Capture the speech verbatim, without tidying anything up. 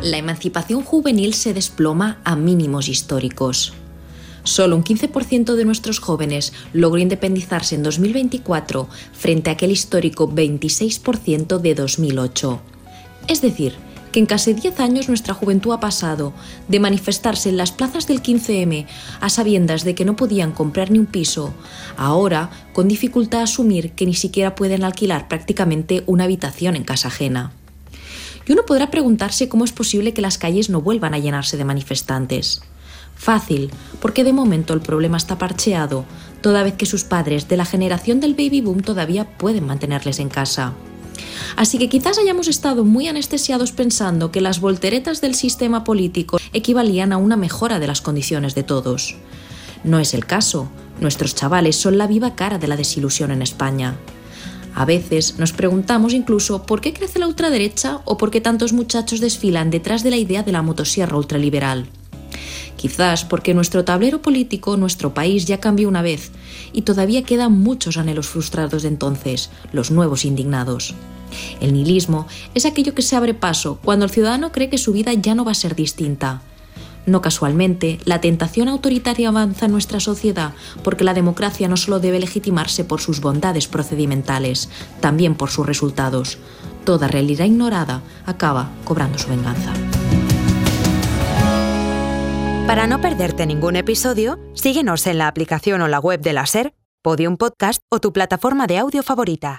la emancipación juvenil se desploma a mínimos históricos. Solo un quince por ciento de nuestros jóvenes logró independizarse en dos mil veinticuatro frente a aquel histórico veintiséis por ciento de dos mil ocho. Es decir, que en casi diez años nuestra juventud ha pasado de manifestarse en las plazas del quince eme a sabiendas de que no podían comprar ni un piso, a ahora con dificultad asumir que ni siquiera pueden alquilar prácticamente una habitación en casa ajena. Y uno podrá preguntarse cómo es posible que las calles no vuelvan a llenarse de manifestantes. Fácil, porque de momento el problema está parcheado, toda vez que sus padres de la generación del baby boom todavía pueden mantenerles en casa. Así que quizás hayamos estado muy anestesiados pensando que las volteretas del sistema político equivalían a una mejora de las condiciones de todos. No es el caso. Nuestros chavales son la viva cara de la desilusión en España. A veces nos preguntamos incluso por qué crece la ultraderecha o por qué tantos muchachos desfilan detrás de la idea de la motosierra ultraliberal. Quizás porque nuestro tablero político, nuestro país, ya cambió una vez y todavía quedan muchos anhelos frustrados de entonces, los nuevos indignados. El nihilismo es aquello que se abre paso cuando el ciudadano cree que su vida ya no va a ser distinta. No casualmente, la tentación autoritaria avanza en nuestra sociedad porque la democracia no solo debe legitimarse por sus bondades procedimentales, también por sus resultados. Toda realidad ignorada acaba cobrando su venganza. Para no perderte ningún episodio, síguenos en la aplicación o la web de la SER, Podium Podcast o tu plataforma de audio favorita.